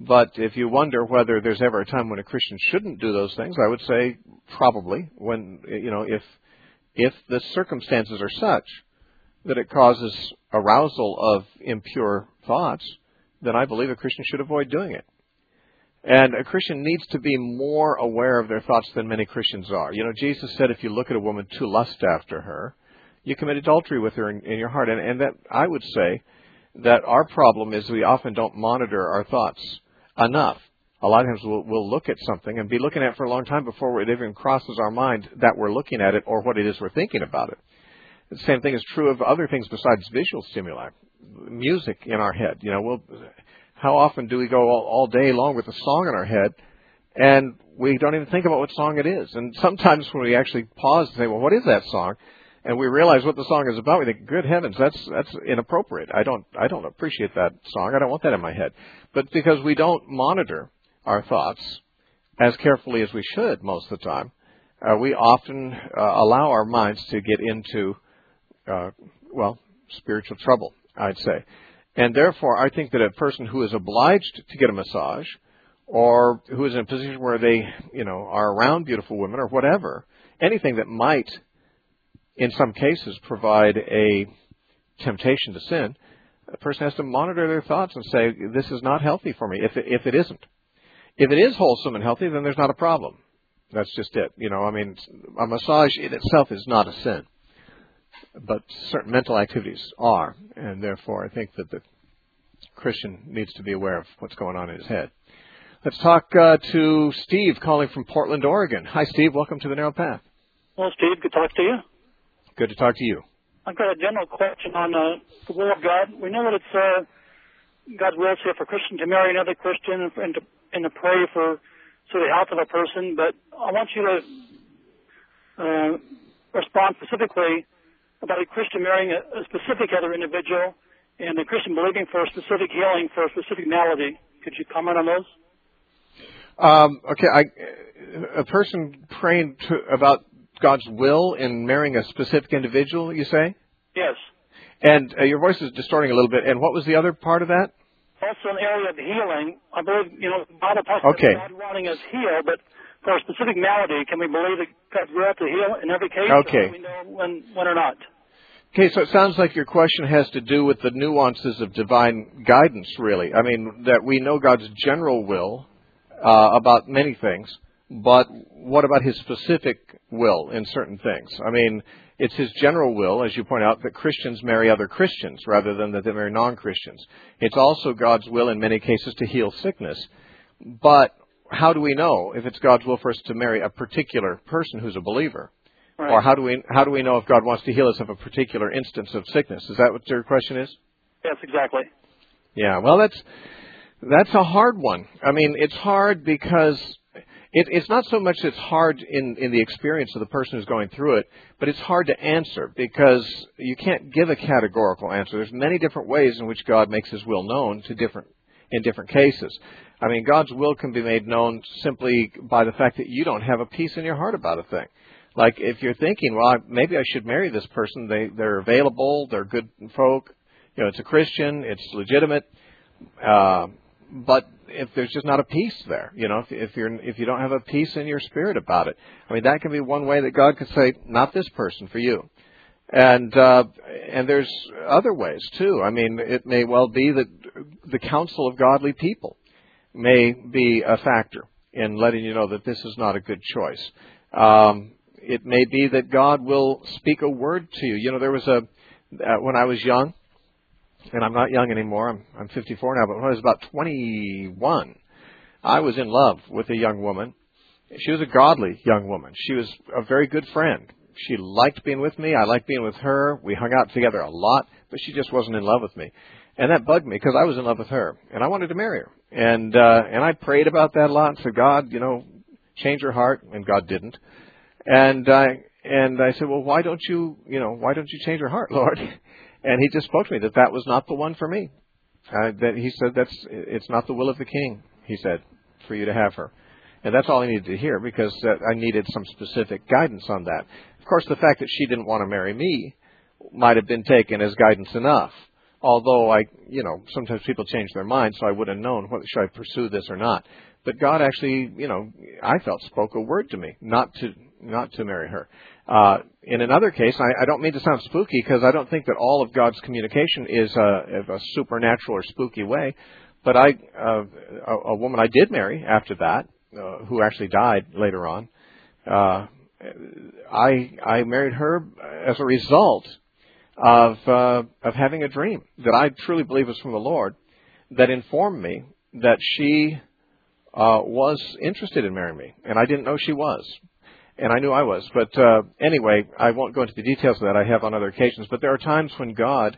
But if you wonder whether there's ever a time when a Christian shouldn't do those things, I would say probably. When, you know, if if the circumstances are such that it causes arousal of impure thoughts, then I believe a Christian should avoid doing it. And a Christian needs to be more aware of their thoughts than many Christians are. You know, Jesus said if you look at a woman to lust after her, you commit adultery with her in, in your heart. And, and that I would say that our problem is we often don't monitor our thoughts enough. A lot of times we'll, we'll look at something and be looking at it for a long time before it even crosses our mind that we're looking at it or what it is we're thinking about it. The same thing is true of other things besides visual stimuli. Music in our head. You know, we'll, how often do we go all, all day long with a song in our head and we don't even think about what song it is? And sometimes when we actually pause and say, well, what is that song? And we realize what the song is about, we think, good heavens, that's that's inappropriate. I don't I don't appreciate that song. I don't want that in my head. But because we don't monitor our thoughts as carefully as we should most of the time, uh, we often uh, allow our minds to get into, uh, well, spiritual trouble, I'd say. And therefore, I think that a person who is obliged to get a massage or who is in a position where they, you know, are around beautiful women or whatever, anything that might in some cases provide a temptation to sin, a person has to monitor their thoughts and say, this is not healthy for me, if it, if it isn't. If it is wholesome and healthy, then there's not a problem. That's just it. You know, I mean, a massage in itself is not a sin. But certain mental activities are, and therefore I think that the Christian needs to be aware of what's going on in his head. Let's talk uh, to Steve calling from Portland, Oregon. Hi, Steve. Welcome to the Narrow Path. Hello, Steve. Good to talk to you. Good to talk to you. I've got a general question on uh, the will of God. We know that it's uh, God's will here for a Christian to marry another Christian and to, and to pray for sort of the health of a person, but I want you to uh, respond specifically about a Christian marrying a, a specific other individual and a Christian believing for a specific healing for a specific malady. Could you comment on those? Um, okay, I, a person praying to, about God's will in marrying a specific individual, you say? Yes. And uh, your voice is distorting a little bit. And what was the other part of that? Also in the area of healing, I believe, you know, the Bible talks okay. about God wanting us healed, but for a specific malady, can we believe that God's will to heal in every case? Okay. Or do we know when, when or not? Okay, so it sounds like your question has to do with the nuances of divine guidance, really. I mean, that we know God's general will uh, about many things, but what about his specific will in certain things? I mean, it's his general will, as you point out, that Christians marry other Christians rather than that they marry non-Christians. It's also God's will in many cases to heal sickness. But how do we know if it's God's will for us to marry a particular person who's a believer? Right. Or how do we how do we know if God wants to heal us of a particular instance of sickness? Is that what your question is? Yes, exactly. Yeah, well, that's that's a hard one. I mean, it's hard because it, it's not so much it's hard in, in the experience of the person who's going through it, but it's hard to answer because you can't give a categorical answer. There's many different ways in which God makes his will known to different in different cases. I mean, God's will can be made known simply by the fact that you don't have a peace in your heart about a thing. Like if you're thinking, well, maybe I should marry this person. They, they're available. They're good folk. You know, it's a Christian. It's legitimate. Uh, but if there's just not a peace there, you know, if, if you're if you don't have a peace in your spirit about it, I mean, that can be one way that God could say, not this person for you. And uh, and there's other ways too. I mean, it may well be that the counsel of godly people may be a factor in letting you know that this is not a good choice. Um, it may be that God will speak a word to you. You know, there was a uh, when I was young. And I'm not young anymore. I'm, I'm fifty-four now. But when I was about twenty-one, I was in love with a young woman. She was a godly young woman. She was a very good friend. She liked being with me. I liked being with her. We hung out together a lot, but she just wasn't in love with me. And that bugged me because I was in love with her, and I wanted to marry her. And uh, and I prayed about that a lot and said, God, you know, change her heart. And God didn't. And I and I said, well, why don't you, you know, why don't you change her heart, Lord? And he just spoke to me that that was not the one for me. Uh, that he said that's it's not the will of the King. He said for you to have her, and that's all I needed to hear because uh, I needed some specific guidance on that. Of course, the fact that she didn't want to marry me might have been taken as guidance enough, although I, you know, sometimes people change their minds, so I would have known whether should I pursue this or not. But God actually, you know, I felt spoke a word to me not to not to marry her. Uh, in another case, I, I don't mean to sound spooky because I don't think that all of God's communication is a, of a supernatural or spooky way. But I, uh, a, a woman I did marry after that, uh, who actually died later on, uh, I I married her as a result of uh, of having a dream that I truly believe was from the Lord, that informed me that she uh, was interested in marrying me, and I didn't know she was. And I knew I was. But uh, anyway, I won't go into the details of that. I have on other occasions. But there are times when God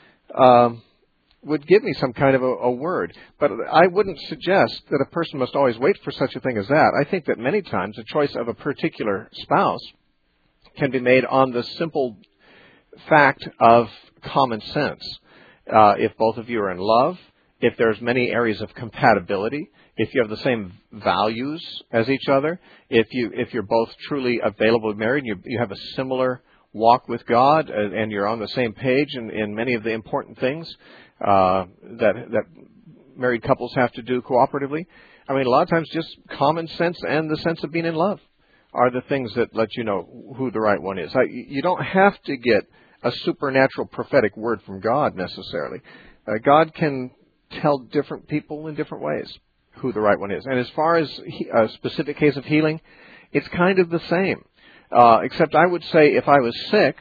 um, would give me some kind of a, a word. But I wouldn't suggest that a person must always wait for such a thing as that. I think that many times the choice of a particular spouse can be made on the simple fact of common sense. Uh, if both of you are in love, if there's many areas of compatibility, if you have the same values as each other, if you if you're both truly available to marry, and you you have a similar walk with God, and, and you're on the same page in, in many of the important things uh, that that married couples have to do cooperatively. I mean, a lot of times just common sense and the sense of being in love are the things that let you know who the right one is. I, you don't have to get a supernatural prophetic word from God necessarily. Uh, God can tell different people in different ways who the right one is. And as far as he, a specific case of healing, it's kind of the same. Uh, except I would say if I was sick,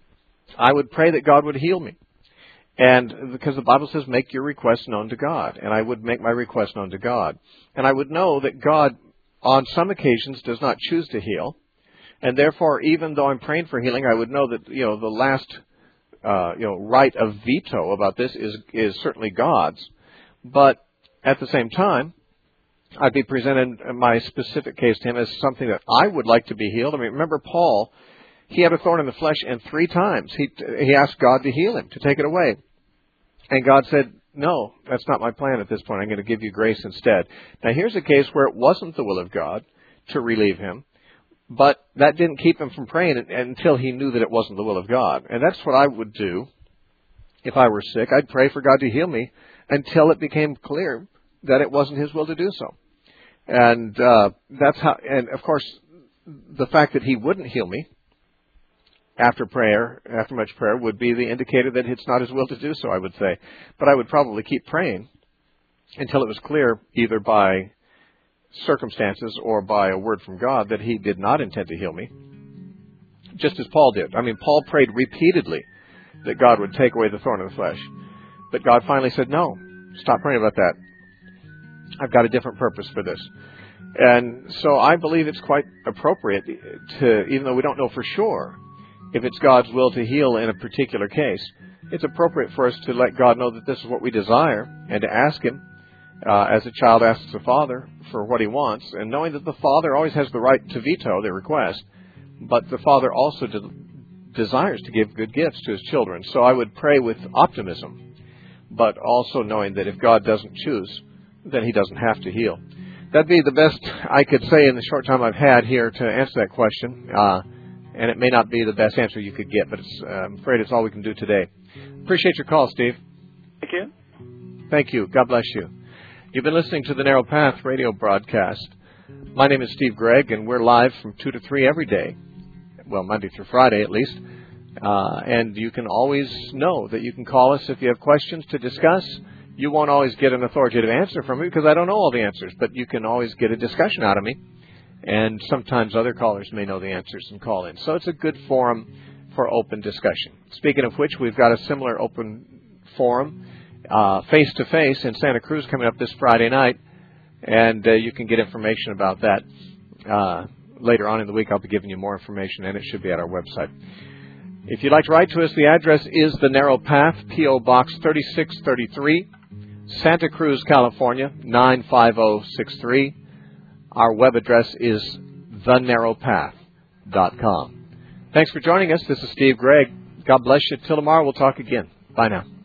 I would pray that God would heal me. And because the Bible says, make your request known to God. And I would make my request known to God. And I would know that God, on some occasions, does not choose to heal. And therefore, even though I'm praying for healing, I would know that, you know, the last, uh, you know, right of veto about this is, is certainly God's. But at the same time, I'd be presenting my specific case to him as something that I would like to be healed. I mean, remember Paul, he had a thorn in the flesh, and three times he he asked God to heal him, to take it away. And God said, no, that's not my plan at this point. I'm going to give you grace instead. Now, here's a case where it wasn't the will of God to relieve him, but that didn't keep him from praying until he knew that it wasn't the will of God. And that's what I would do if I were sick. I'd pray for God to heal me until it became clear that it wasn't his will to do so. And uh, that's how, and of course, the fact that he wouldn't heal me after prayer, after much prayer, would be the indicator that it's not his will to do so, I would say. But I would probably keep praying until it was clear, either by circumstances or by a word from God, that he did not intend to heal me, just as Paul did. I mean, Paul prayed repeatedly that God would take away the thorn of the flesh. But God finally said, no, stop praying about that. I've got a different purpose for this. And so I believe it's quite appropriate to, even though we don't know for sure if it's God's will to heal in a particular case, it's appropriate for us to let God know that this is what we desire and to ask him, uh, as a child asks the father for what he wants, and knowing that the father always has the right to veto the request, but the father also de- desires to give good gifts to his children. So I would pray with optimism, but also knowing that if God doesn't choose, then he doesn't have to heal. That'd be the best I could say in the short time I've had here to answer that question. Uh, and it may not be the best answer you could get, but it's, uh, I'm afraid it's all we can do today. Appreciate your call, Steve. Thank you. Thank you. God bless you. You've been listening to the Narrow Path radio broadcast. My name is Steve Gregg, and we're live from two to three every day. Well, Monday through Friday at least. Uh, and you can always know that you can call us if you have questions to discuss. You won't always get an authoritative answer from me because I don't know all the answers, but you can always get a discussion out of me. And sometimes other callers may know the answers and call in. So it's a good forum for open discussion. Speaking of which, we've got a similar open forum uh, face-to-face in Santa Cruz coming up this Friday night. And uh, you can get information about that uh, later on in the week. I'll be giving you more information, and it should be at our website. If you'd like to write to us, the address is The Narrow Path, P O. Box thirty-six thirty-three, Santa Cruz, California, nine five zero six three. Our web address is the narrow path dot com. Thanks for joining us. This is Steve Gregg. God bless you. Till tomorrow, we'll talk again. Bye now.